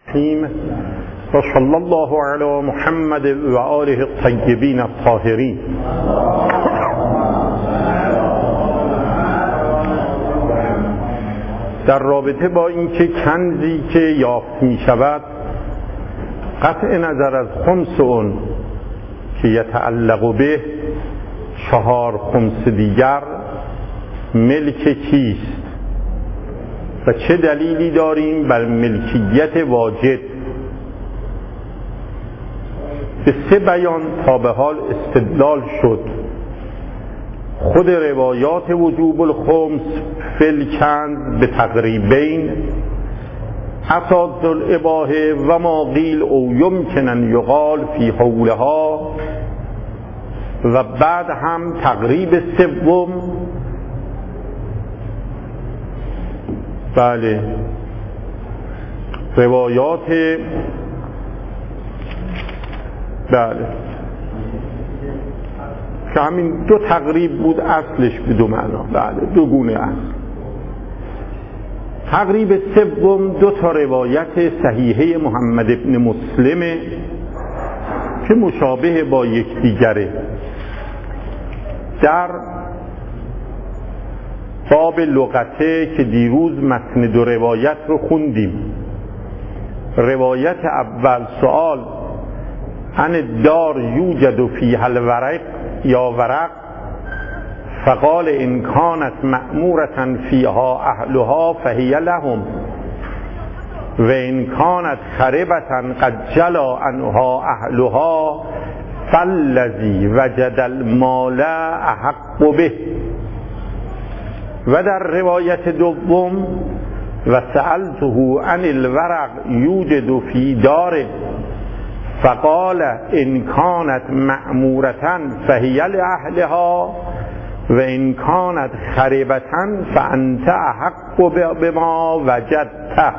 و صلی الله علی محمد و آله الطیبین الطاهرین. در رابطه با اینکه کنزی که یافت می شود قطع نظر از خمس اون که یتعلق به 4 خمس دیگر ملک کیست و چه دلیلی داریم بر ملکیت واجد، به 3 بیان تا به حال استدلال شد. خود روایات وجوب الخمس فی الکنز به تقریبین اساس الاباحه و ما قیل او یمکن ان یقال فی حولها، و بعد هم تقریب سوم بله روایات بله که همین 2 تقریب بود، اصلش به 2 معنا، بله 2 گونه اصل. تقریب سوم 2 تا روایت صحیحه محمد ابن مسلمه که مشابه با یکدیگره. در باب لغته که دیروز متن 2 روایت رو خوندیم، روایت اول سوال عن الدار یوجد فیها الورق یا ورق فقال ان كانت مأمورة فیها اهلها فهی لهم و ان كانت خربة قد جلا عنها اهلها فالذی وجد المال احق به. و در روایت دوم و سألته عن الورق یوجد فی دار فقال ان كانت مأمورة فهی لأهلها و ان كانت خربة فانت احق بما وجدت.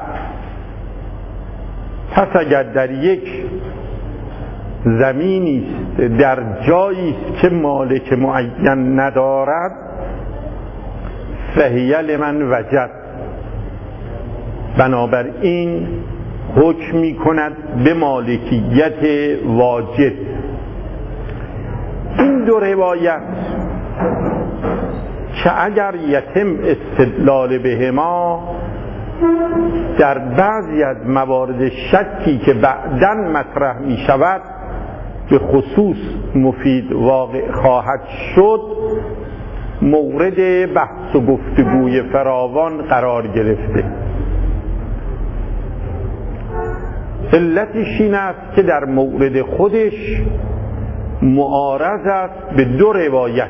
پس اگر در یک زمینی است، در جایی است که مالک معین ندارد، فهی لمن وجد، بنابراین حکم می کند به مالکیت واجد. این 2 روایت که اگر یتم استدلال بهما در بعضی از موارد شکی که بعداً مطرح می شود به خصوص مفید واقع خواهد شد، مورد بحث و گفتگوی فراوان قرار گرفته. علتش این است که در مورد خودش معارض است به 2 روایت،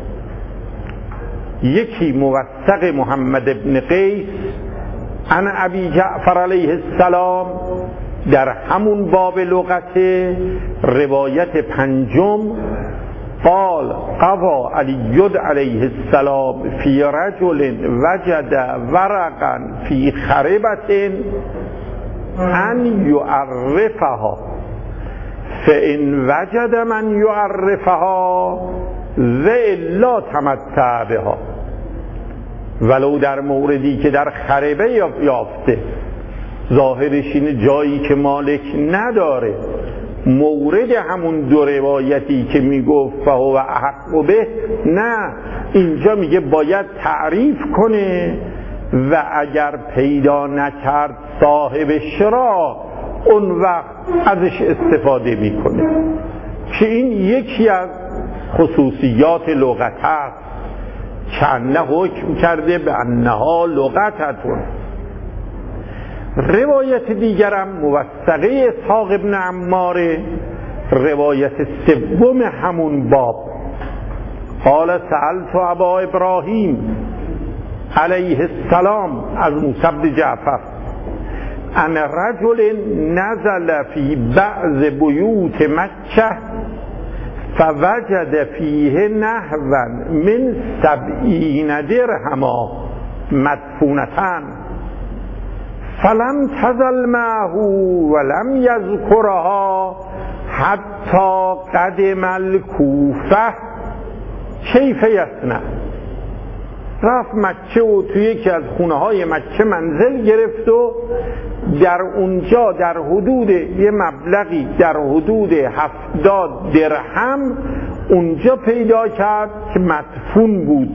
یکی موثق محمد ابن قیس عن ابی جعفر علیه السلام در همون باب لغته، روایت 5 قال قضا علی علیه السلام فی رجل وجد ورقا فی خربة ان یعرفها فان وجد من یعرفها والا تمتع بها. ولو در موردی که در خربه یافته، ظاهرش اینه جایی که مالک نداره، مورد همون 2 روایتی که میگفت فهو احق به، نه، اینجا میگه باید تعریف کنه و اگر پیدا نکرد صاحب شرا اون وقت ازش استفاده میکنه، که این یکی از خصوصیات لغت است که انه حکم کرده به انها لغتتون. روایت دیگرم موثقه اسحاق ابن عمار، روایت 3 همون باب، قال سألت ابا ابراهیم علیه السلام از موسی بن جعفر ان رجل نزل فی بعض بیوت مکه فوجد فیه نحوا من 70 درهما مدفونتن فلم تزل معه ولم یذکرها حتی قدم الکوفه کیف یصنع. رفت مکه و توی یکی از خونه های مکه منزل گرفت و در اونجا در حدود یه مبلغی در حدود 70 درهم اونجا پیدا کرد که مدفون بود.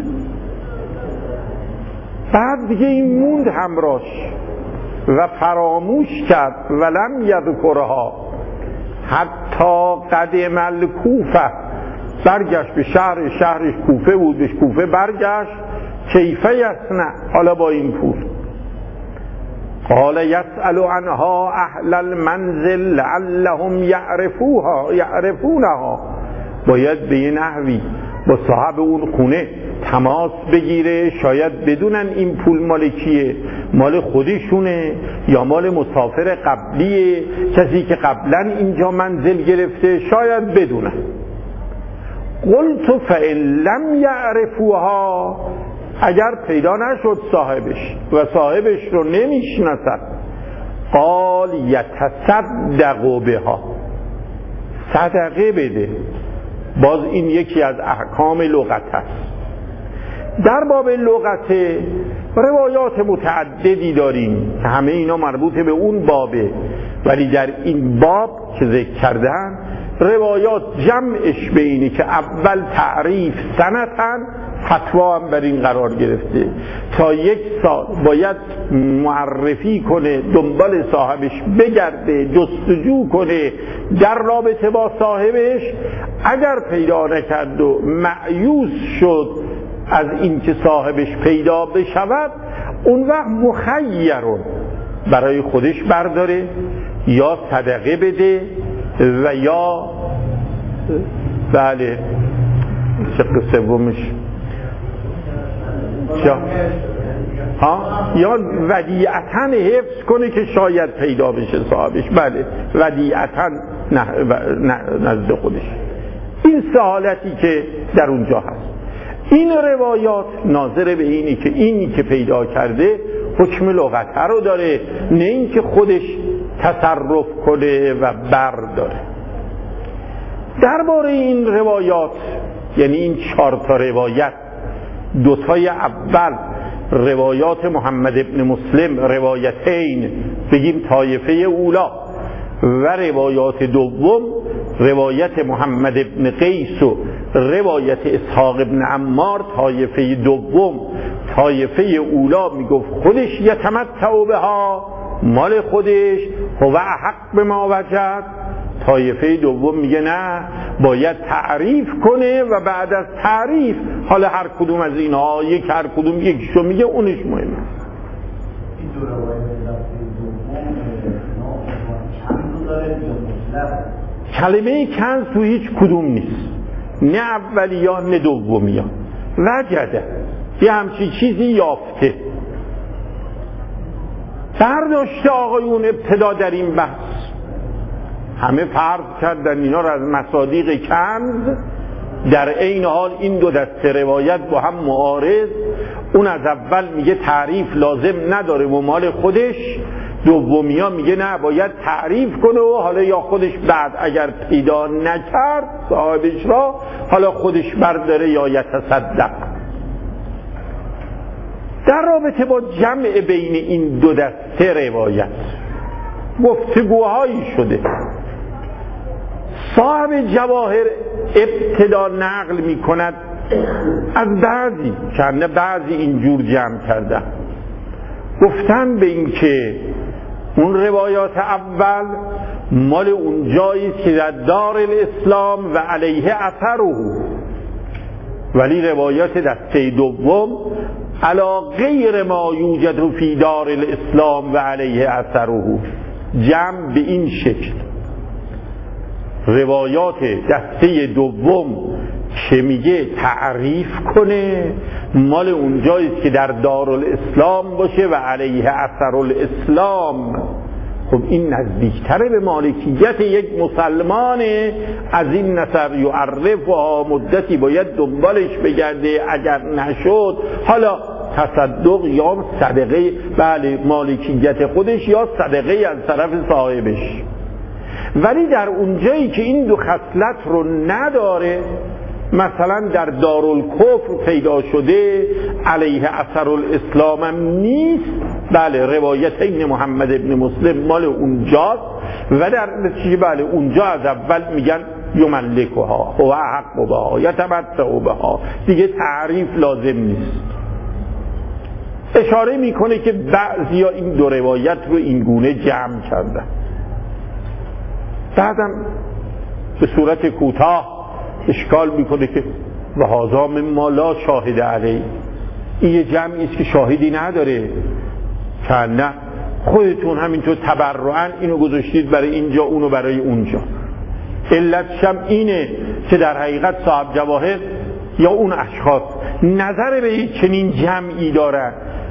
بعد دیگه این موند همراش و فراموش کرد ولم یذکرها حتی قدم الکوفه، برگشت به شهرش کوفه بود، به کوفه برگشت. کیفه یصنع، حالا با این پول. قال یسأل عنها اهل المنزل لعلهم یعرفونها، باید به یه نحوی با صاحب اون خونه تماس بگیره، شاید بدونن این پول مال کیه، مال خودشونه یا مال مسافر قبلیه، کسی که قبلا اینجا منزل گرفته، شاید بدونن. قلت فإن لم یعرفوها، اگر پیدا نشد صاحبش و صاحبش رو نمیشناسد، قال یتصدق بها، صدقه بده. باز این یکی از احکام لغت است. در باب لغت روایات متعددی داریم که همه اینا مربوط به اون بابه، ولی در این باب که ذکر کردن روایات جمعش به اینه که اول تعریف سنتن، فتوا هم بر این قرار گرفته تا 1 سال باید معرفی کنه، دنبال صاحبش بگرده، جستجو کنه در رابطه با صاحبش. اگر پیدا نکرد و مایوس شد از این که صاحبش پیدا بشود، اون وقت مخیرون، برای خودش برداره یا صدقه بده و یا بله شق سومش یا ودیعتاً حفظ کنه که شاید پیدا بشه صاحبش. بله ودیعتاً نزد خودش. این سه حالتی که در اونجا هست. این روایات ناظر به اینی که اینی که پیدا کرده حکم لغت رو داره، نه این که خودش تصرف کنه و برداره. درباره این روایات، یعنی این 4 تا روایت، 2 تای اول روایات محمد ابن مسلم، روایتین بگیم طایفه اولا، و روایات دوم روایت محمد ابن قیس و روایت اسحاق ابن عمار، طایفه دوم. طایفه اولا میگفت خودش یتمتع بها، مال خودش، هو حق به ما وجد. طایفه دوم میگه نه، باید تعریف کنه و بعد از تعریف حالا هر کدوم از اینها هر کدوم یکیشو میگه، اونش مهمه. کلمه کنز تو هیچ کدوم نیست، نه اولیان نه دومیان. وجده یه همچی چیزی یافته. برداشته آقایون ابتدا در این بحث همه فرض کردن اینا رو از مصادیق کنز، در عین حال این 2 دسته روایت با هم معارض. اون از اول میگه تعریف لازم نداره و مال خودش، دومیا میگه نه باید تعریف کنه و حالا یا خودش بعد اگر پیدا نکرد صاحبش را حالا خودش برداره یا یتصدق. در رابطه با جمع بین این 2 دسته روایت گفتگوهایی شده. صاحب جواهر ابتدا نقل می کند از بعضی، چند بعضی اینجور جمع کردن، گفتن به این که اون روایات اول مال اون جایی که در دار الاسلام و علیه اثره، ولی روایات دسته دوم علا غیر ما یوجد فی دار الاسلام و علیه اثره. جمع به این شکل: روایات دسته دوم که میگه تعریف کنه مال اون جایی که در دارالاسلام باشه و علیه اثر الاسلام. خب این نزدیکتره به مالکیت یک مسلمانه. از این نظر یعرف و مدتی باید دنبالش بگرده، اگر نشد حالا تصدق یا صدقه، بله مالکیت خودش یا صدقه از طرف صاحبش. ولی در اونجایی که این 2 خصلت رو نداره، مثلا در دارالکفر پیدا شده، علیه اثر الاسلام هم نیست، بله روایتین محمد ابن مسلم مال اونجاست و در نتیجه بله اونجا از اول میگن یملکها هو حق بها یتمتع بها، دیگه تعریف لازم نیست. اشاره میکنه که بعضیا این دو روایت رو این گونه جمع کردن. بعدم به صورت کوتاه اشکال میکنه که و هذا مما لا شاهد علیه، این یه جمعی است که شاهدی نداره، که نه خودتون همینطور تبرعاً اینو گذاشتید برای اینجا اونو برای اونجا. علتش هم اینه که در حقیقت صاحب جواهر یا اون اشخاص نظر به این چنین جمعی دارن،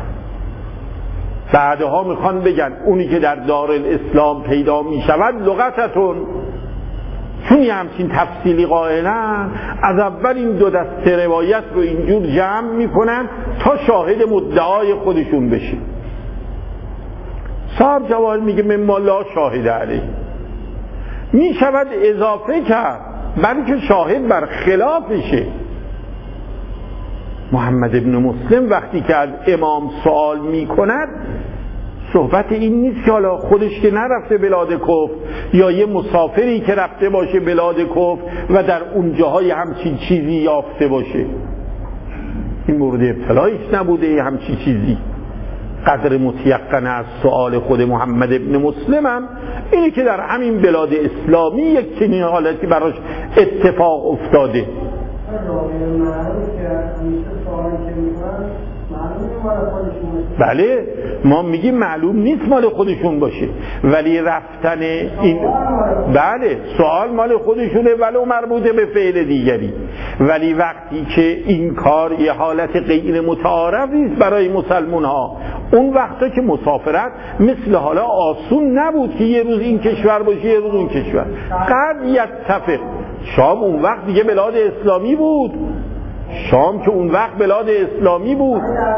بعدها میخوان بگن اونی که در دارالاسلام پیدا میشود لغتتون، چون یه همچین تفصیلی قائلن از اول این دو دسته روایت رو اینجور جمع میکنن تا شاهد مدعای خودشون بشه. صاحب جواهر میگه مما لا شاهد علیه، میشود اضافه کرد بلکه شاهد بر خلافشه. محمد ابن مسلم وقتی که از امام سوال میکند صحبت این نیست که حالا خودش که نرفته بلاد کفر یا یه مسافری که رفته باشه بلاد کفر و در اونجاهای همچین چیزی یافته باشه، این مورد ابتلایش نبوده همچین چیزی. قدر متیقن از سوال خود محمد ابن مسلم هم اینه که در همین بلاد اسلامی یک چنین حالتی براش اتفاق افتاده. بله ما میگیم معلوم نیست مال خودشون باشه، ولی رفتن این بله سوال مال خودشونه ولو مربوطه به فعل دیگری، ولی وقتی که این کار یه حالت غیر متعارفی است برای مسلمان ها، اون وقتا که مسافرت مثل حالا آسون نبود که یه روز این کشور باشه یه روز اون کشور، قد یتفق. شام اون وقت دیگه بلاد اسلامی بود، شام که اون وقت بلاد اسلامی بود،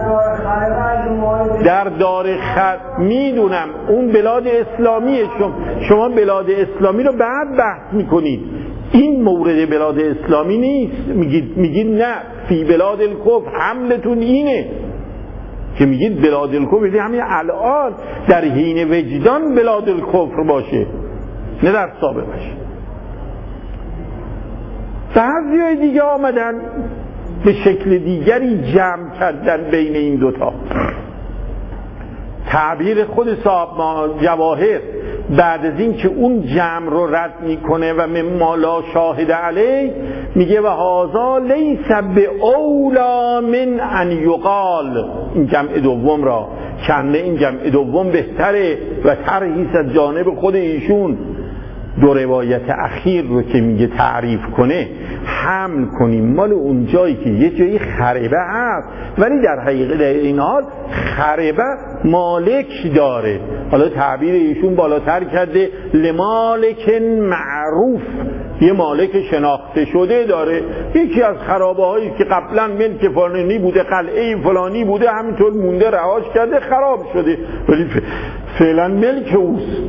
در دار میدونم اون بلاد اسلامیه، شما بلاد اسلامی رو بعد بحث میکنید، این مورد بلاد اسلامی نیست. میگید نه فی بلاد الکفر، حملتون اینه که میگید بلاد الکفر یعنی همین الان در حین وجدان بلاد الکفر باشه، نه در سابقش. بعضیای دیگه آمدن به شکل دیگری جمع کردن بین این دوتا. تعبیر خود صاحب جواهر بعد از این که اون جمع رو رد میکنه و مما لا شاهد علیه میگه و هذا لیس باولا من ان یقال، این جمع دوم را کنده این جمع دوم بهتره و ترهیس از جانب خود ایشون دو روایت اخیر رو که میگه تعریف کنه حمل کنیم مال اون جایی که یه جایی خربه هست، ولی در حقیقت این حال خربه مالک داره. حالا تعبیر ایشون بالاتر کرده لمالک معروف، یه مالک شناخته شده داره. یکی از خرابه هایی که قبلا ملک فلانی بوده، قلعه فلانی بوده، همینطور مونده رهاش کرده خراب شده، ولی فعلا ملک اوست.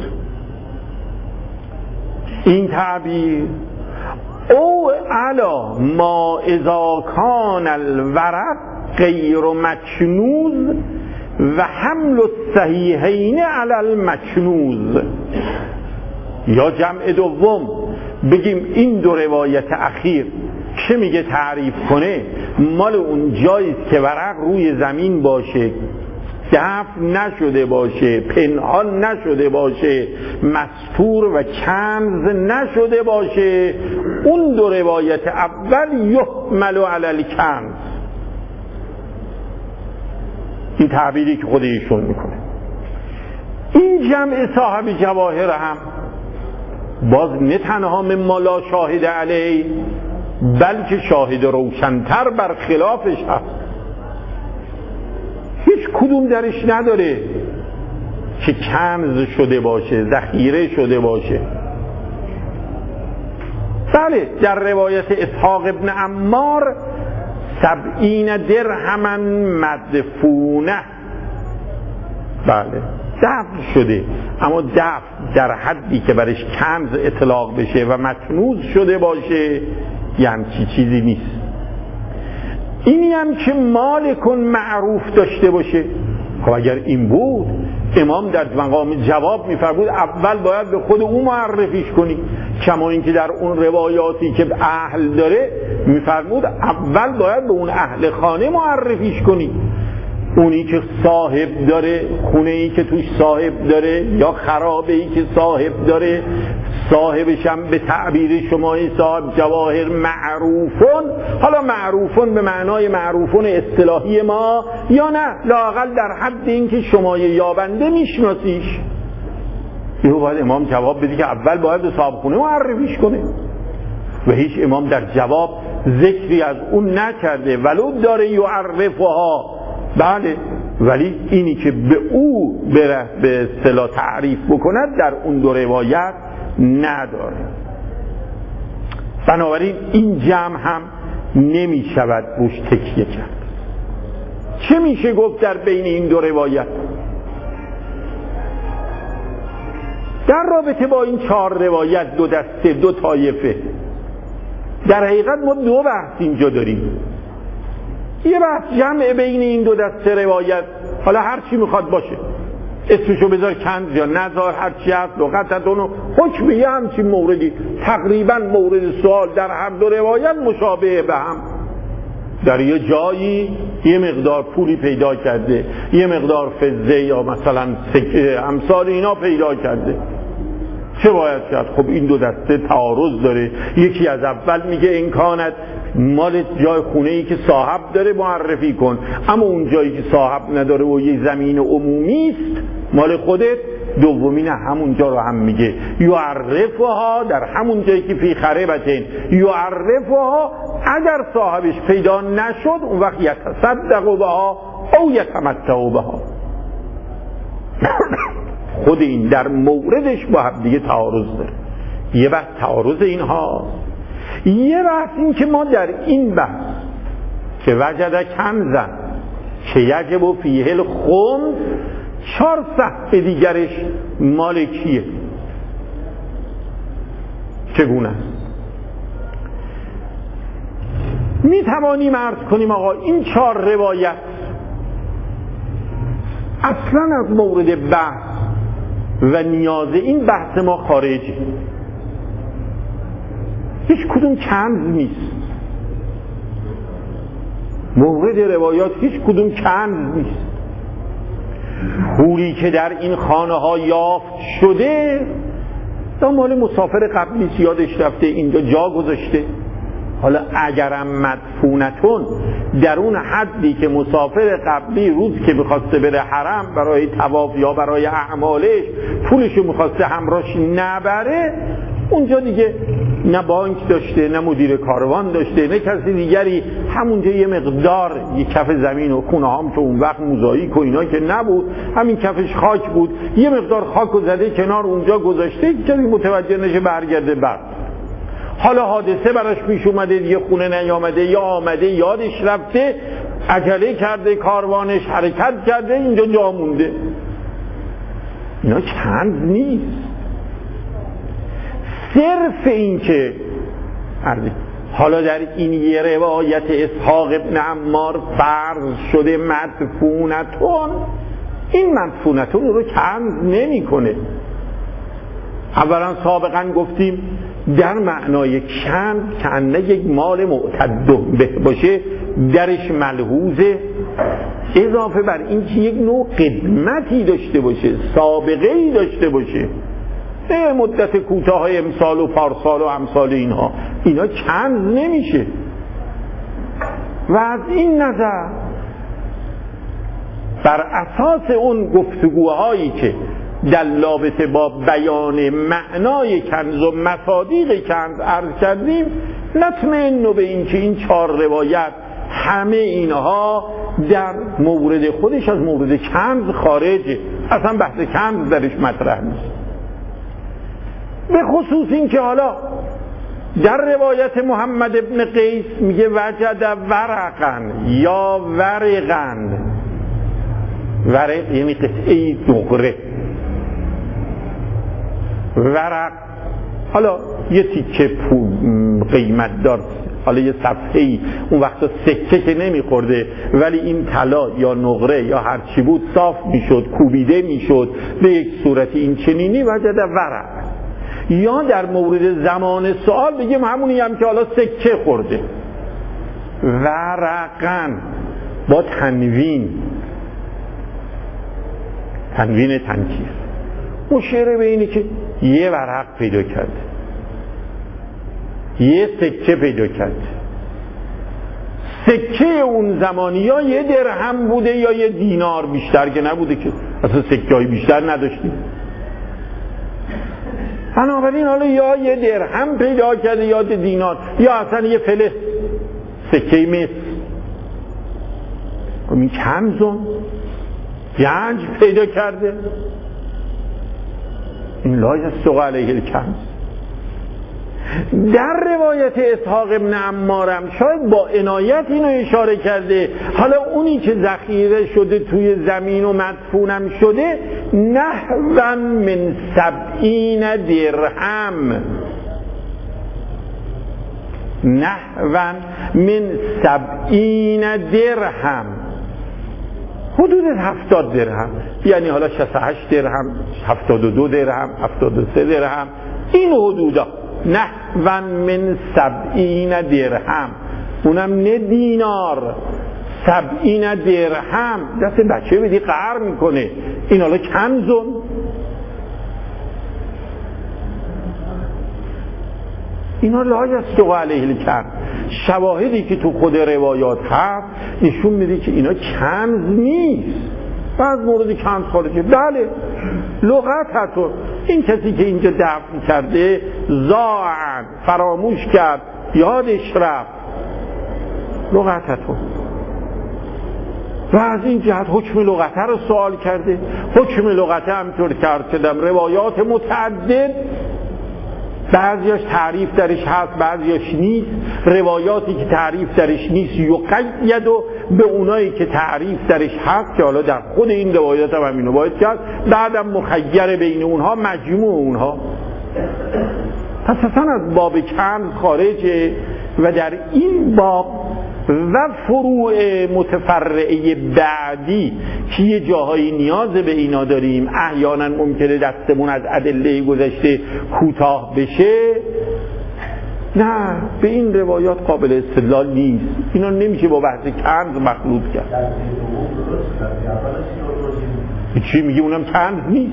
این تعبیر او علا ما اذا کان الورق غیر مکنوز و حمل الصحیحین علی المکنوز، یا جمع دوم بگیم این دو روایت اخیر چه میگه تعریف کنه، مال اون جایی که ورق روی زمین باشه، دفن نشده باشه، پنهان نشده باشه، مستور و کنز نشده باشه، اون دو روایت اول یحمل علی الکنز. این تعبیری که خود ایشون میکنه. این جمع صاحب جواهر هم باز نه تنها مما لا شاهد علیه بلکه شاهد روشنتر بر خلافش هست، هیچ کدوم درش نداره که کنز شده باشه، ذخیره شده باشه. بله در روایت اسحاق ابن عمار 70 درهما مدفونه، بله دفن شده، اما دفن در حدی که برش کنز اطلاق بشه و مکنوز شده باشه یه همچی چیزی نیست. اینی هم که مالکون معروف داشته باشه، خب اگر این بود امام در مقام جواب میفرمود اول باید به خود او معرفیش کنی، کما اینکه در اون روایاتی که اهل داره میفرمود اول باید به اون اهل خانه معرفیش کنی، اونی که صاحب داره، خونه ای که توش صاحب داره یا خرابه ای که صاحب داره، صاحبش هم به تعبیر شمایی صاحب جواهر معروفون، حالا معروفون به معنای معروفون اصطلاحی ما یا نه لااقل در حد این که شمای یابنده میشناسیش، یه باید امام جواب بدی که اول باید به صاحب خونه معرفیش کنه و هیچ امام در جواب ذکری از اون نکرده ولو داره یعرفها، بله، ولی اینی که به او به اصطلاح تعریف بکند در اون دو روایت نداره. بنابراین این جمع هم نمی شود روش تکیه کرد. چه میشه گفت در بین این دو روایت؟ در رابطه با این 4 روایت، دو دسته، دو طایفه، در حقیقت ما 2 بحث اینجا داریم. یه بحث جمع بین این 2 دسته روایت، حالا هر چی میخواد باشه، اسمشو بذار کنز یا نذار، هر چی هست لغتتون و حکم یه همچین موردی، تقریبا مورد سوال در هر 2 روایت مشابه به هم. در یه جایی یه مقدار پولی پیدا کرده، یه مقدار فضه یا مثلا امثال اینا پیدا کرده، چه باید کرد؟ خب این 2 دسته تعارض داره. یکی از اول میگه این کانت مال جای خونه ای که صاحب داره معرفی کن، اما اون جایی که صاحب نداره و یه زمین عمومی است مال خودت. دومی نه، همون جا رو هم میگه یعرفها، در همون جایی که فی خربتین یعرفها، اگر صاحبش پیدا نشد اون وقت یتصدق بها او یتمتع بها. خود این در موردش با هم دیگه تعارض داره. یه بحث تعارض اینها، یه بحث این که ما در این بحث که وجد کنزن که یجب فیه الخمس 4 صحبه دیگرش مال کیه؟ چگونه است؟ می توانیم عرض کنیم آقا این 4 روایت اصلا از مورد بحث و نیاز این بحث ما خارجه، هیچ کدوم کنز نیست، مورد روایات هیچ کدوم کنز نیست. پولی که در این خانه ها یافت شده تا مال مسافر قبلی یادش رفته اینجا جا گذاشته. حالا اگرم مدفونتون در اون حدی که مسافر قبلی روز که میخواسته بره حرم برای طواف یا برای اعمالش پولشو میخواسته همراهش نبره، اونجا دیگه نه بانک داشته، نه مدیر کاروان داشته، نه کسی دیگری، همونجا یه مقدار یه کف زمین و خونه هم که اون وقت موزاییک و اینا که نبود، همین کفش خاک بود، یه مقدار خاک رو زده کنار اونجا گذاشته، کسی متوجه نشه برگرده بعد. حالا حادثه براش پیش اومده، یه خونه نیامده یا آمده یادش رفته، عجله کرده، کاروانش حرکت کرده، اینجا جا مونده. اینا چند نیست، صرف این که حالا در این یه روایت اسحاق ابن عمار فرض شده مدفونتون، این مدفونتون رو کنز نمی کنه. اولا سابقا گفتیم در معنای کنز کنه یک مال معتد به باشه درش ملحوظه، اضافه بر این که یک نوع قدمتی داشته باشه، سابقه ای داشته باشه، نه مدت کوتاه امسال و پارسال و امثال اینها، اینا کنز نمیشه. و از این نظر بر اساس اون گفتگوهایی که در رابطه با بیان معنای کنز و مصادیق کنز عرض کردیم، نطمئن به این که این 4 روایت همه اینها در مورد خودش از مورد کنز خارجه، اصلا بحث کنز درش مطرح نیست. به خصوص این که حالا در روایت محمد ابن قیس میگه وجد ورقن یا ورقن، ورق یعنی قطعه دغره، ورق حالا یه تیکه قیمت دار حالا یه صفحه‌ای اون وقتا سکه که نمیخورده ولی این طلا یا نقره یا هر چی بود صاف میشد، کوبیده میشد به یک صورتی این چنینی وجد ورق. یا در مورد زمان سوال بگیم همونی هم که حالا سکه خورده، ورقن با تنوین تنکیر. مشیره به اینه که یه ورق پیدا کرده، یه سکه پیدا کرده. سکه اون زمانی یا یه درهم بوده یا یه دینار، بیشتر که نبوده که اصلا سکه های بیشتر نداشتیم. بنابراین حالا یا یه درهم پیدا کرده یا دینار یا اصلا یه فلس سکه مصر. این کنزون گنج پیدا کرده، این لا یصدق علیه الکنز. در روایت اسحاق ابن عمارم شاید با عنایت اینو اشاره کرده، حالا اونی که ذخیره شده توی زمین و مدفونم شده نحو من 70 درهم، نحو من 70 درهم، حدود 70 درهم، یعنی حالا 68 درهم، 72 درهم، 73 درهم، این حدودا. نحو من 70 درهم، اونم نه دینار، 70 درهم. دست بچه بدی قهر میکنه. این حالا کنزون. اینا لا یصدق علیه الکنز. شواهدی که تو خود روایات هست نشون میده که اینا کنز نیست. بعض مورد کنز خارجه. بله لغتتون، این کسی که اینجا دفن کرده ضاعن، فراموش کرد، یادش رفت، لغتتون. و از این جهت حکم لغته رو سوال کرده. حکم لغته همطور کرد کردم روایات متعدد، بعضیاش تعریف درش هست بعضیاش نیست. روایاتی که تعریف درش نیست یقید و به اونایی که تعریف درش هست که حالا در خود این روایات هم همینو باید کرد، بعدم مخیر بین اونها مجموع اونها. پس اصلا از باب کنز خارجه و در این باب و فروع متفرعه بعدی که یه جاهایی نیاز به اینا داریم، احیانا ممکنه دستمون از ادله گذشته کوتاه بشه، نه به این روایات قابل استدلال نیست. اینا نمیشه با بحث کنز مخلوط کرد. چی میگه اونم کنز نیست؟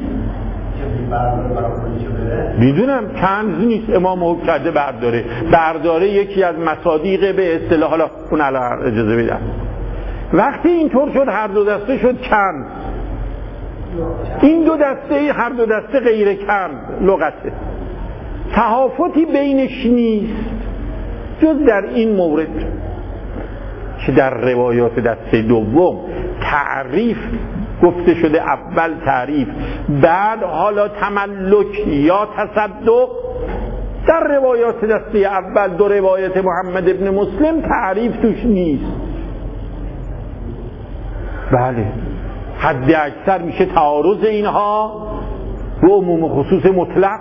میدونم کنز نیست. امام حکم کرده برداره یکی از مصادیق به اصطلاح، حالا اون الان اجازه بدم. وقتی اینطور شد هر دو دسته شد کنز، این دو دسته هر دو دسته غیر کنز لغته، تهافتی بینش نیست جز در این مورد که در روایات دسته دوم تعریف گفته شده، اول تعریف بعد حالا تملک یا تصدق. در روایات دسته اول دو روایت محمد ابن مسلم تعریف توش نیست. بله حد اکثر میشه تعارض اینها به عموم خصوص مطلق.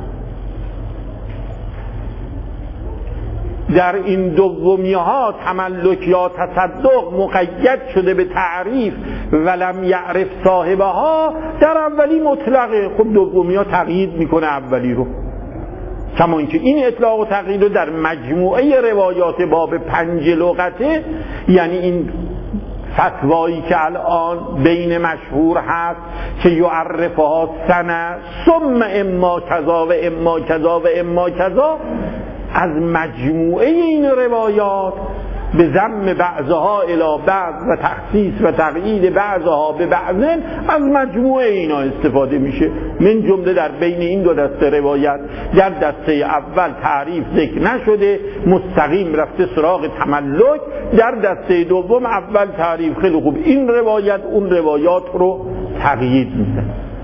در این دومی ها تملک یا تصدق مقید شده به تعریف ولم یعرف صاحبها، در اولی مطلقه. خب دومی ها تقیید میکنه اولی رو، کما اینکه این اطلاق و تقیید رو در مجموعه روایات باب 5 لغته، یعنی این فتوایی که الان بین مشهور هست که یعرفها سنه ثم اما کذا و اما کذا و اما کذا، از مجموعه این روایات به ضم بعضها الی بعض و تخصیص و تقیید بعضها به بعض، از مجموعه اینا استفاده میشه. من جمله در بین این دو دسته روایت در دسته اول تعریف ذکر نشده، مستقیم رفته سراغ تملک. در دسته دوم اول تعریف، خیلی خوب، این روایت اون روایات رو تقیید میده.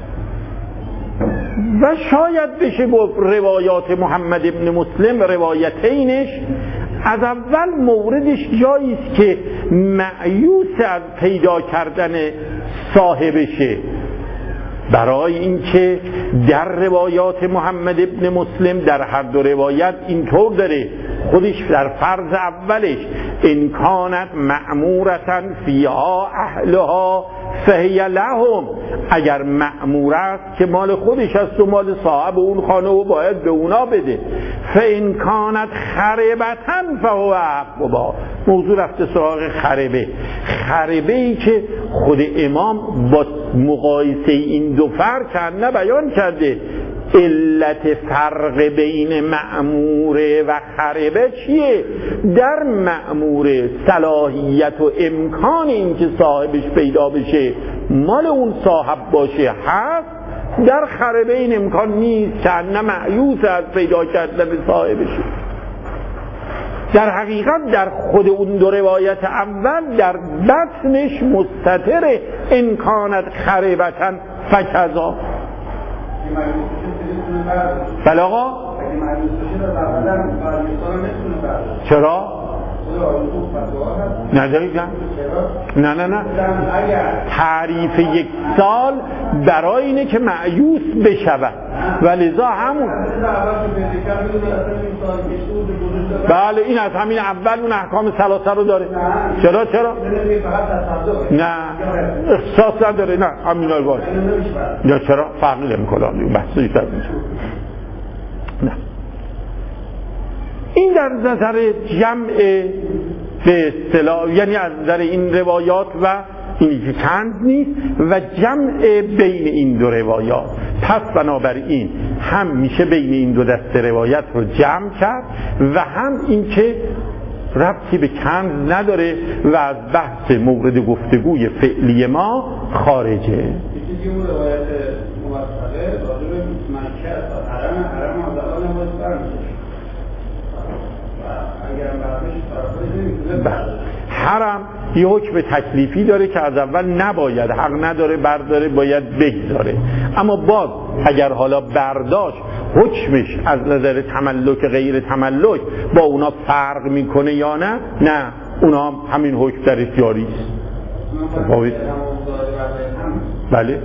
و شاید بشه گفت روایات محمد ابن مسلم روایتینش از اول موردش جایی است که معیوس از پیدا کردن صاحبشه، برای اینکه در روایات محمد ابن مسلم در هر دو روایت اینطور داره، خودش در فرض اولش ان کانت مأمورة فیها اهلها فهی لهم، اگر مأمور است که مال خودش است و مال صاحب اون خانه و باید به اونا بده. فان کانت خربتن فهو حقها، موضوع رفته سراغ خربه. خربه ای که خود امام با مقایسه این دو فرق چند بیان کرده. علت فرق بین مأموره و خربه چیه؟ در مأموره صلاحیت و امکان این که صاحبش پیدا بشه مال اون صاحب باشه هست، در خربه این امکان نیست، چند مأیوس از پیدا کردن صاحبش. در حقیقت در خود اون دو روایت اول در بطنش مستتر ان کانت خربتن فکذا. بله آقا چرا؟ نداری نه تعریف یک سال برای اینه که معیوس بشود و لذا همون بله این از همین اول اون احکام ثلاثه رو داره. چرا؟ نه احساس نداره، نه همین رو باید یا چرا؟ فرقی نمی‌کنه اون بحثی شد. نه این در نظر جمع به اصطلاح، یعنی از نظر این روایات و اینی که چند نیست و جمع بین این دو روایات. پس بنابراین هم میشه بین این دو دسته روایت رو جمع کرد و هم این که ربطی به کند نداره و از بحث مورد گفتگوی فعلی ما خارجه. حرم یه حکم تکلیفی داره که از اول نباید، حق نداره برداره، باید بگذاره. اما باز اگر حالا برداشت حکمش از نظر تملک غیر تملک با اونا فرق میکنه یا نه، نه اونا همین حکم درش جاری است. بله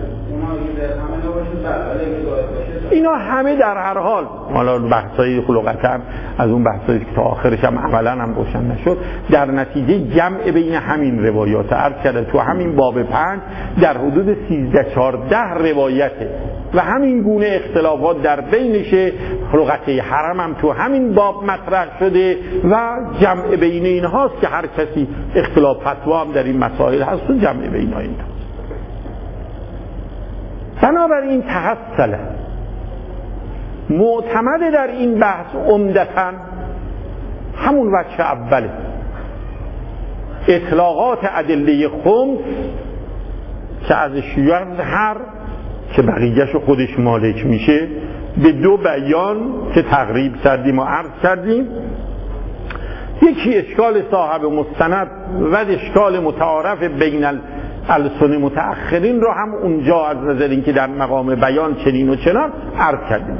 اینا همه در هر حال، حالا بحثای لغتا از اون بحثایی که تا آخرش هم عملا هم روشن نشد، در نتیجه جمع بین همین روایات عرض کرده تو همین باب 5 در حدود 13-14 روایته و همین گونه اختلافات در بینشه. لغته حرم هم تو همین باب مطرح شده و جمع بین اینهاست که هر کسی اختلاف فتوا هم در این مسائل هست و جمع بین اینهاست. بنابراین تحصل معتمد در این بحث عمدتاً همون وجه اوله، اطلاقات ادله خمس که ازش یظهر که بقیه‌شو خودش مالک میشه به دو بیان که تقریب کردیم و عرض کردیم. یکی اشکال صاحب مستند و اشکال متعارف بین السنه متأخرین رو هم اونجا از نظر اینکه در مقام بیان چنین و چنان عرض کردیم.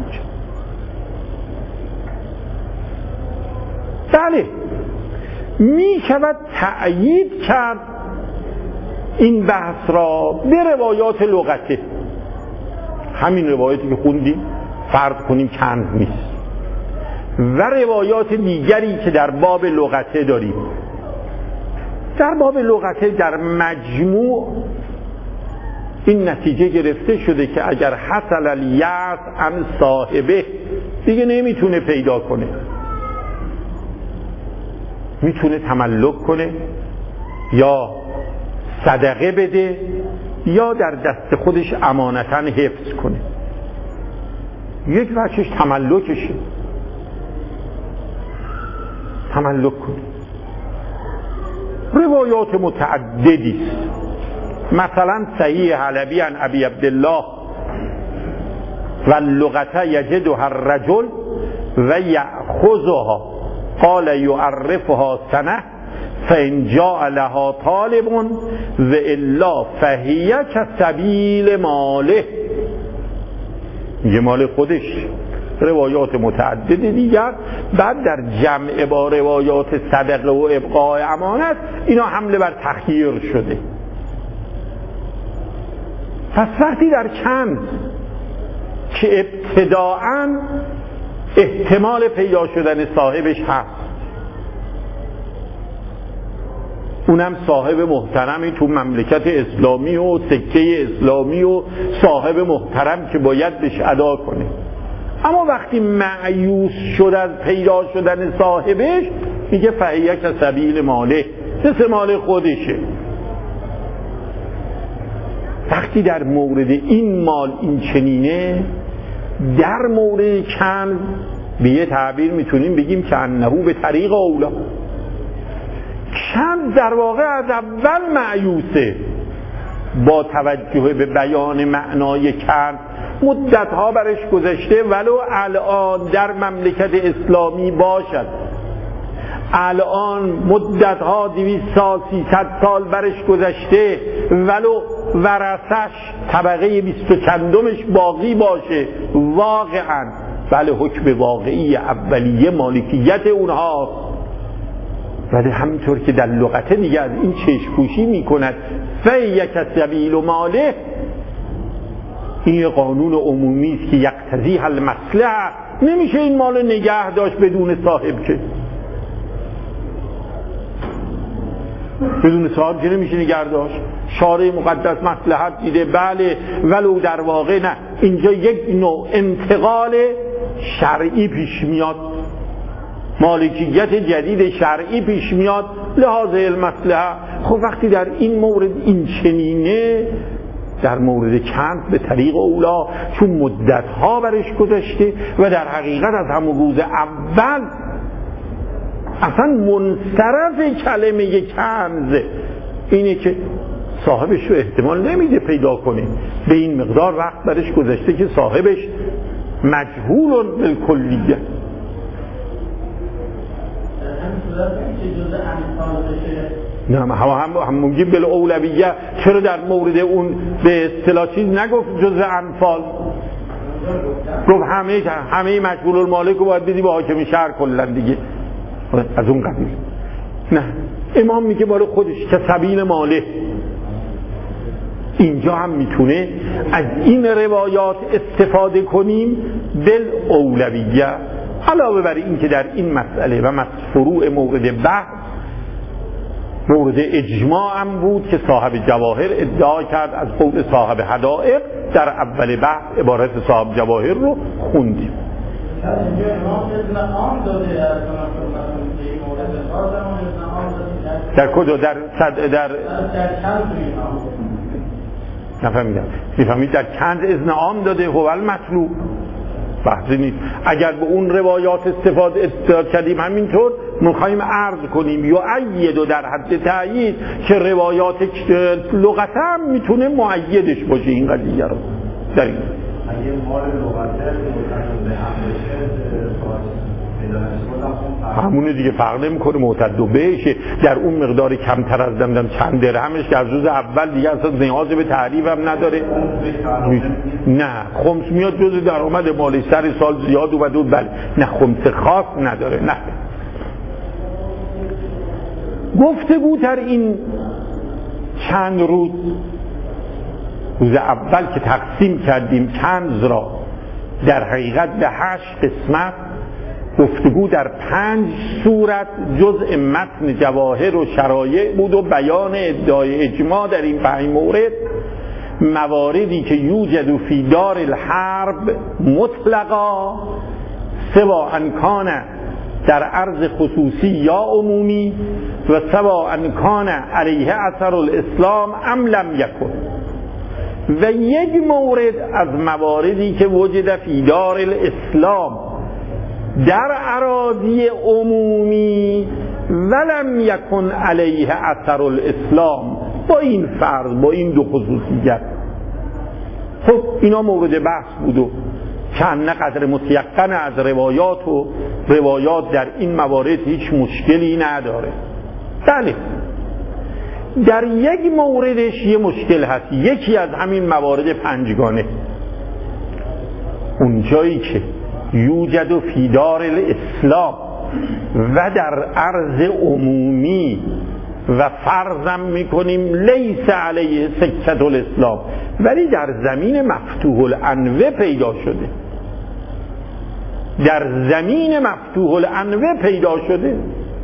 بله می شود تأیید کرد این بحث را به روایات لغته، همین روایاتی که خوندیم فرض کنیم چند نیست و روایات دیگری که در باب لغته داریم. در باب لغته در مجموع این نتیجه گرفته شده که اگر حصل الیأس عن صاحبه دیگه نمیتونه پیدا کنه، میتونه تملک کنه یا صدقه بده یا در دست خودش امانتاً حفظ کنه. یک وجهش تملکشه، تملک کنه. روایات متعددی است، مثلا صحیح حلبی عن ابی عبدالله و اللغة یجدها الرجل و یأخذها قال یعرفها سنه فإن جاء لها طالب و الا فهی کسبیل ماله، یه مال خودش. روایات متعدد دیگر بعد در جمع با روایات صدقه و ابقاء امانت اینا حمله بر تخییر شده. پس وقتی در کنز که ابتداعاً احتمال پیدا شدن صاحبش هست، اونم صاحب محترمی تو مملکت اسلامی و سکه اسلامی و صاحب محترم که باید بهش ادا کنه، اما وقتی مایوس شد از پیدا شدن صاحبش میگه فهیه کسبیل ماله، مثل مال خودشه. وقتی در مورد این مال این چنینه، در مورد کنز به یه تعبیر میتونیم بگیم که انهو به طریق اولا، کنز در واقع از اول مایوسه. با توجه به بیان معنای کنز مدتها برش گذشته، ولو الان در مملکت اسلامی باشد، الان مدتها 200 سال 300 سال برش گذشته، ولو ورثش طبقه 20 چندمش باقی باشه، واقعا بله حکم واقعی اولیه مالکیت اونهاست، ولی همینطور که در لغت دیگه از این چشم‌پوشی میکند فیک سبیل و ماله، این قانون عمومی است که یقتضی المصلحه، نمیشه این مال نگه داشت بدون صاحب، که بدون صاحب که نمیشه نگه داشت. شارع مقدس مصلحت دیده، بله، ولو در واقع نه، اینجا یک نوع انتقال شرعی پیش میاد، مالکیت جدید شرعی پیش میاد لحاظ المصلحه. خب وقتی در این مورد این چنینه، در مورد کنز به طریق اولا، چون مدتها برش گذشته و در حقیقت از همون روز اول اصلا منصرف کلمه کنز اینه که صاحبش رو احتمال نمیده پیدا کنه، به این مقدار وقت برش گذشته که صاحبش مجهول بالکلیه. نه هم میگیم بالاولویه، چرا در مورد اون به اصطلاح چیز نگفت جزء انفال؟ گفت همه مجهول المالک رو باید بدی به حاکم شهر کلا دیگه، از اون قبیل. نه، امام میگه مال خودش که سبیل ماله. اینجا هم میتونه از این روایات استفاده کنیم بالاولویه، علاوه بر این که در این مسئله و فروع مورد بحث مورد اجماع هم بود که صاحب جواهر ادعا کرد از قول صاحب حدائق، در اول بحث عبارت صاحب جواهر رو خوندیم. در کجا؟ در نفهمیدم. میفهمید در کنز اذن عام داده، هو المطلوب، بحثی نیست. اگر به اون روایات استفاده کردیم همینطور میخوایم عرض کنیم یا عید و در حد تأیید که روایات لغت هم میتونه معیدش باشه این قضیه رو. در این اگه مال لغته همونه دیگه فرق نمیکنه، معتد و بهشه، در اون مقدار کمتر از دمدم چند درهمش که از روز اول دیگه اصلا نیاز به تعریف هم نداره. نه خمس میاد جز درآمد مالی، سر سال زیاد اومد و بله، نه خمس خاص نداره. نه گفتگو در این چند روز اول که تقسیم کردیم کنز را در حقیقت به 8 قسمت، گفتگو در 5 صورت جزء متن جواهر و شرایع بود و بیان ادعای اجماع در این 5 مورد، مواردی که یوجد فی دار الحرب مطلقا سوا انکان در عرض خصوصی یا عمومی و سوا انکان علیه اثر الاسلام ام لم یکن، و یک مورد از مواردی که وجد فی دار الاسلام در اراضی عمومی ولم یکن علیه اثر الاسلام، با این فرض، با این دو خصوصیت. خب اینا مورد بحث بود و چند قدر متیقن از روایات و روایات در این موارد هیچ مشکلی نداره. بله در یک موردش یه مشکل هست، یکی از همین موارد 5گانه، اون جایی که یوجد فی دار الاسلام و در عرض عمومی و فرضم میکنیم لیس علیه سکت الاسلام، ولی در زمین مفتوح الانوه پیدا شده، در زمین مفتوح الانوه پیدا شده.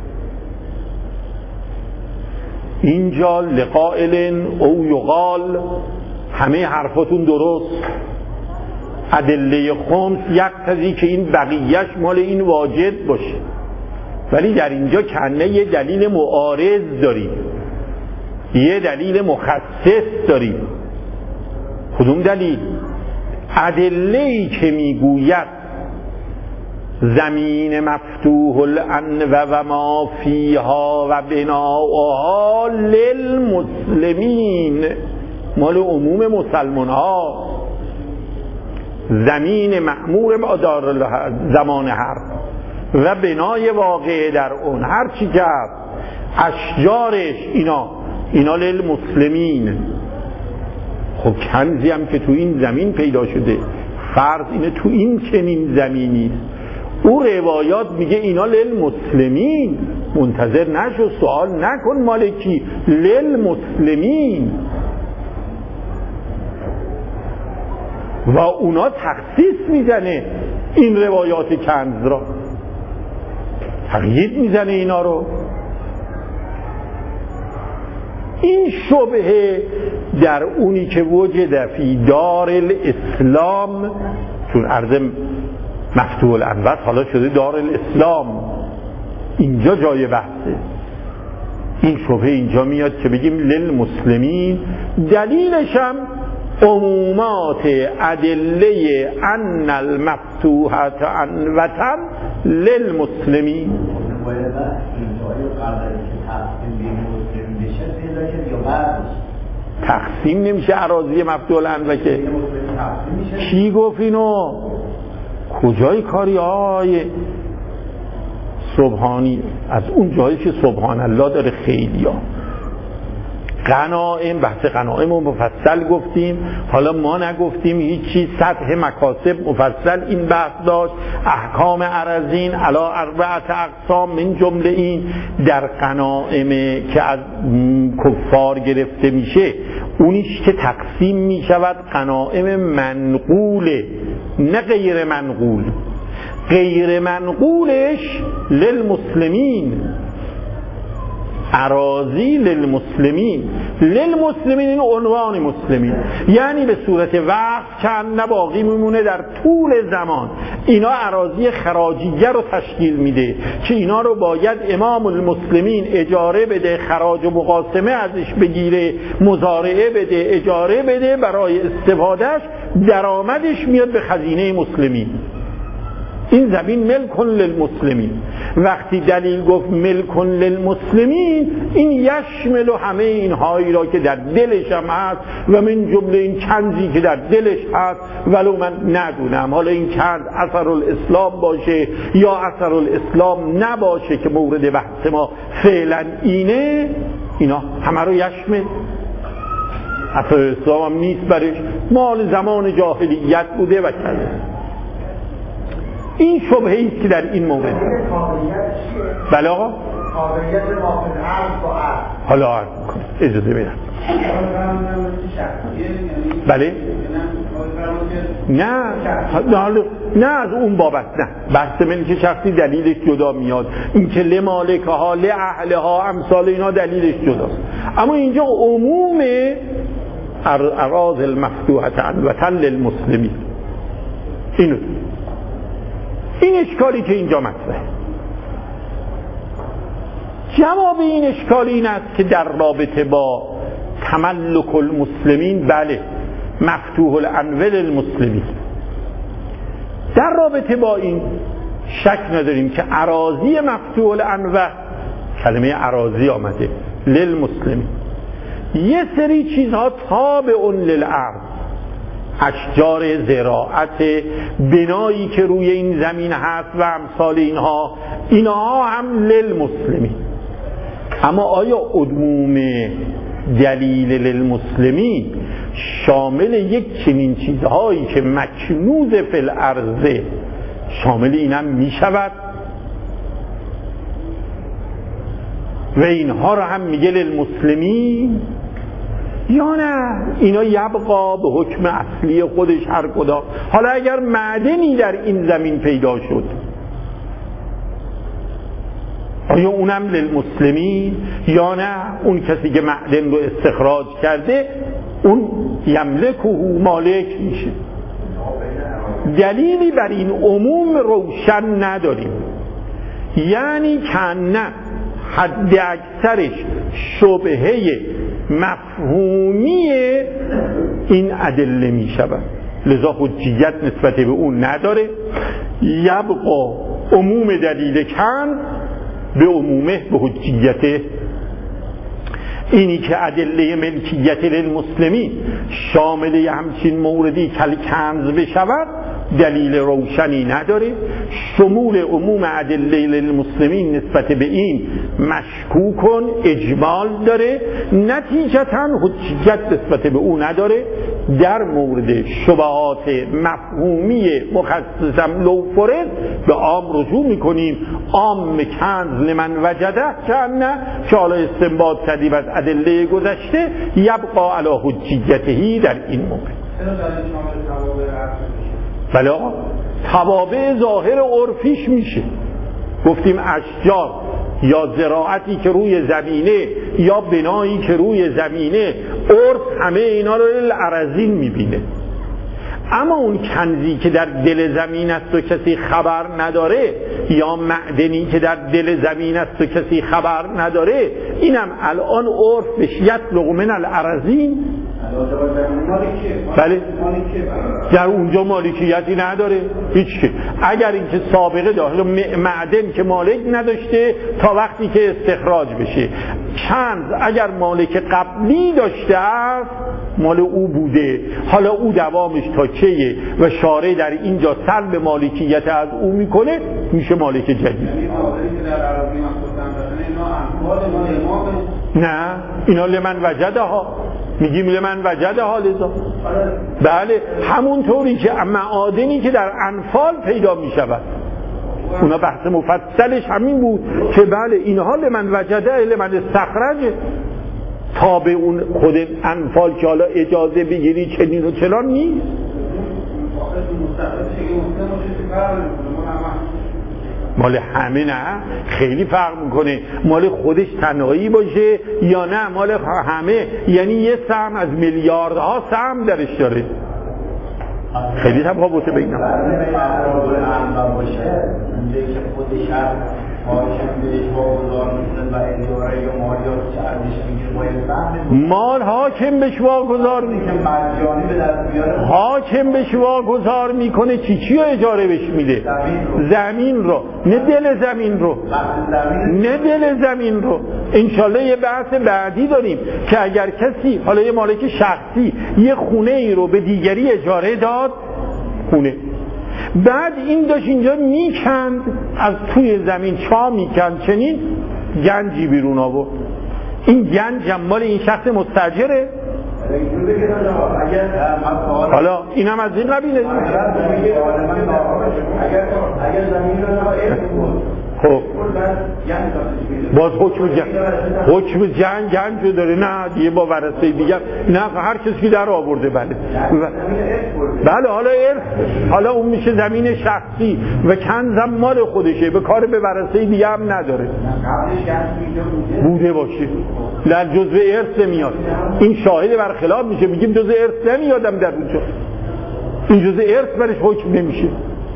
اینجا لقائل او یقال، همه حرفاتون درست، ادله خمس یقتضی که این بقیهش مال این واجد باشه، ولی در اینجا کنه یه دلیل معارض داریم، یه دلیل مخصص داریم. کدوم دلیل؟ ادله‌ای که میگوید زمین مفتوح الانوه و ما فیها و بناؤها للمسلمین، مال عموم مسلمان ها، زمین معمور با دار زمان حرب و بنای واقع در اون هر چی که اشجارش اینا للمسلمین. خب کنزی هم که تو این زمین پیدا شده، فرض اینه تو این چنین زمینی است. او روایات میگه اینا للمسلمین، منتظر نشو، سوال نکن مالکی، للمسلمین. و اونا تخصیص میزنه این روایات کنز را، تقیید میزنه اینا رو. این شبهه در اونی که وجد فی دار الاسلام، چون عرض مفتوح الانوه حالا شده دار الاسلام، اینجا جای بحثه. این شبهه اینجا میاد که بگیم للمسلمین، دلیلش هم عمومات ادله ان المفتوحة انوة للمسلمین. تقسیم نمیشه اراضی مفتوح الانوه که. کی گفت اینو؟ کجای کاری های سبحانی؟ از اون جایی که سبحان الله داره خیلی ها. غنائم، بحث غنائم رو مفصل گفتیم، حالا ما نگفتیم هیچی. سطح مکاسب مفصل این بحث داشت. احکام ارزین علا اربعت اقسام، من جمله این در غنائم که از کفار گرفته میشه، اونیش که تقسیم میشود غنائم منقوله نه غیر منقول. غیر منقولش للمسلمین، اراضی للمسلمین. للمسلمین این عنوان مسلمین، یعنی به صورت وقت چند نباقی میمونه در طول زمان. اینا اراضی خراجیه رو تشکیل میده که اینا رو باید امام المسلمین اجاره بده، خراج و مقاسمه ازش بگیره، مزارعه بده، اجاره بده، برای استفادهش درآمدش میاد به خزینه مسلمین. این زمین ملک للمسلمین. وقتی دلیل گفت ملک للمسلمین، این یشمل همه اینهایی را که در دلش هم هست و من جمله این کنزی که در دلش هست، ولو من ندونم حالا این کنز اثر الاسلام باشه یا اثر الاسلام نباشه که مورد بحث ما فعلا اینه، اینا همه رو یشمل. اثر الاسلام هم نیست برش، مال زمان جاهلیت بوده و کنه. این شبهه ایست که در این مورد. بله آقا؟ قابلیت مافد عرض با عرض. حالا عرض میکنم، اجازه میدم. بله؟ نه از اون بابت نه. بحث ملک شخصی دلیلش جدا میاد. این که لمالکه ها لاهله ها امثال اینا دلیلش جداست. اما اینجا عموم اراضی المفتوحة انوة للمسلمین. این اشکالی که اینجا مطرحه. جواب این اشکال این است که در رابطه با تملک المسلمین، بله مفتوح الانوه للمسلمین، در رابطه با این شک نداریم که اراضی مفتوح الانوه، کلمه اراضی آمده للمسلمین، یه سری چیزها تابع للارض، اشجار زراعت، بنایی که روی این زمین هست و امثال اینها هم للمسلمین. اما آیا عموم دلیل للمسلمین شامل یک چنین چیزهایی که مکنوز فی الارض شامل اینم می شود؟ و اینها رو هم میگه للمسلمین، یا نه اینا یبقا به حکم اصلی خودش هر کدام. حالا اگر معدنی در این زمین پیدا شد، آیا اونم للمسلمین؟ یا نه اون کسی که معدن رو استخراج کرده اون یملکه، مالک میشه. دلیلی بر این عموم روشن نداریم، یعنی کنه حد اکثرش شبهه مفهومی این ادله می شود، لذا حجیت نسبت به اون نداره. یبقا عموم دلیل کن به عمومه به حجیته. اینی که ادله ملکیت للمسلمین شامل همچین موردی کالکنز بشود دلیل روشنی نداره. شمول عموم ادله للمسلمین نسبت به این مشکوکن اجمال داره، نتیجتا حجیت نسبت به او نداره. در مورد شبهات مفهومی مخصصم لو فرض به عام رجوع میکنیم. عام کنز لمن وجده کنه که حالا استنباط کردیم از ادله گذشته، یبقا علی حجیتهی در این مورد. بله توابع ظاهر عرفیش میشه. گفتیم اشجار یا زراعتی که روی زمینه یا بنایی که روی زمینه، عرف همه اینا رو للارضین میبینه. اما اون کنزی که در دل زمین است و کسی خبر نداره، یا معدنی که در دل زمین است و کسی خبر نداره، اینم الان عرف بهش یطلق من الارضین. بله در اونجا مالکیتی نداره هیچ که. اگر اینکه سابقه داره معدن که مالک نداشته تا وقتی که استخراج بشه، کنز اگر مالک قبلی داشته است مال او بوده، حالا او دوامش تا چیه و شارع در اینجا سلب مالکیت از او میکنه، میشه مالک جدید. نه اینا لمن وجده ها، میگیم لمن وجده ها لذا. بله همونطوری که معادنی که در انفال پیدا میشود، اونا بحث مفصلش همین بود که بله اینها لمن وجده لمن استخرجه، تا به اون خود انفال که حالا اجازه بگیری چنین و چنان نیست. مال همه نه، خیلی فرق میکنه مال خودش تنهایی باشه یا نه مال همه، یعنی یه سهم از میلیاردها سهم درش داره، خیلی تفاوته بین هم. مال حاکم بهش واگذار میکنه، حاکم بهش واگذار میکنه چی رو اجاره بهش میده؟ زمین رو، نه دل زمین رو، نه دل زمین رو. انشالله یه بحث بعدی داریم که اگر کسی حالا یه مالک شخصی یه خونه ای رو به دیگری اجاره داد، خونه بعد این داشت اینجا میکند، از توی زمین چا میکند، چنین گنجی بیرون آورد، این گنج مال این شخص مستاجره. حالا اینم از این قبیله. اگر زمین رو خب باز حکم جنگ گنج داره، نه دیگه با ورثه دیگر، نه هر کسی که در آورده. بله بله حالا ارث، حالا اون میشه زمین شخصی و کنزم مال خودشه، به کار به ورثه دیگه هم نداره. بوده باشه در جزء ارث نمیاد، این شاهد برخلاف میشه، میگیم جزء ارث نمیادم در اونجا، این جزء ارث برش حکم نمیشه.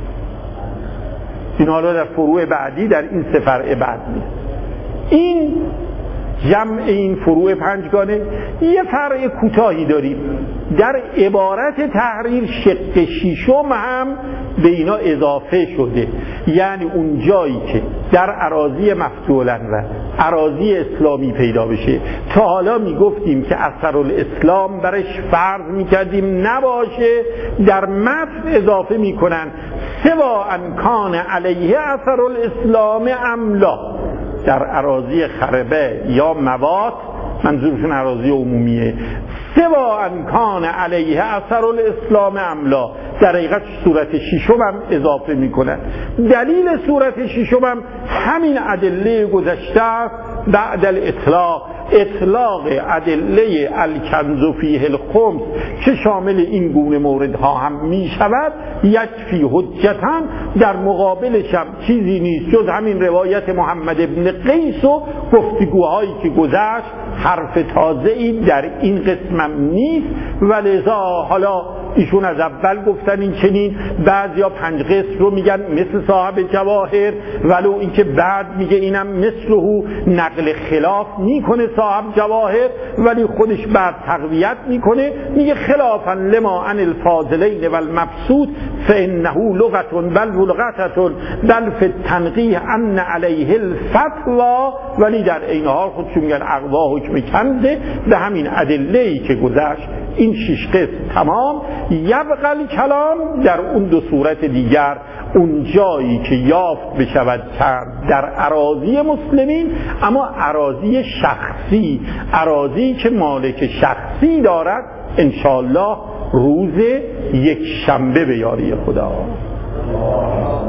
این حالا در فروع بعدی در این سه فرع بعد میاد. این جمع این فروع پنجگانه. یه فرع کوتاهی داریم در عبارت تحریر، شق شیشم هم به اینا اضافه شده، یعنی اون جایی که در اراضی مفتوحاً و اراضی اسلامی پیدا بشه. تا حالا میگفتیم که اثر الاسلام برش فرض میکردیم نباشه، در متن اضافه میکنن سوا ان کان علیه اثر الاسلام املا، در اراضی خربه یا موات، منظورشون اراضی عمومیه، سوا ان کان علیه اثر الاسلام املا، در حقیقت صورت ششم هم اضافه میکنن. دلیل صورت ششم هم همین ادله گذشته است. بعد اطلاق ادله الکنز فیه الخمس که شامل این گونه موردها هم می شود، یکفی حجتاً، در مقابلش هم چیزی نیست جز همین روایت محمد ابن قیس و گفتگوهایی که گذشت. حرف تازه‌ای در این قسمم نیست و لذا حالا ایشون از اول گفتن این چنین، بعضیا 5 قسم رو میگن مثل صاحب جواهر، ولو اینکه بعد میگه اینم مثله، نقل خلاف میکنه صاحب جواهر، ولی خودش بعد تقویت میکنه، میگه خلافا لما عن الفاضلین والمبسوط فانه لغة بل لغة بل فی التنقیح ان علیه الفتوى، ولی در این حال خودشون میگن اقوا حکم کنده به همین ادله‌ای که گذشت. این 6 قسم تمام. یبقى الکلام در اون 2 صورت دیگر، اون جایی که یافت بشود در اراضی مسلمین، اما اراضی شخصی، اراضی که مالک شخصی دارد، انشاءالله روز یک شنبه به یاری خدا.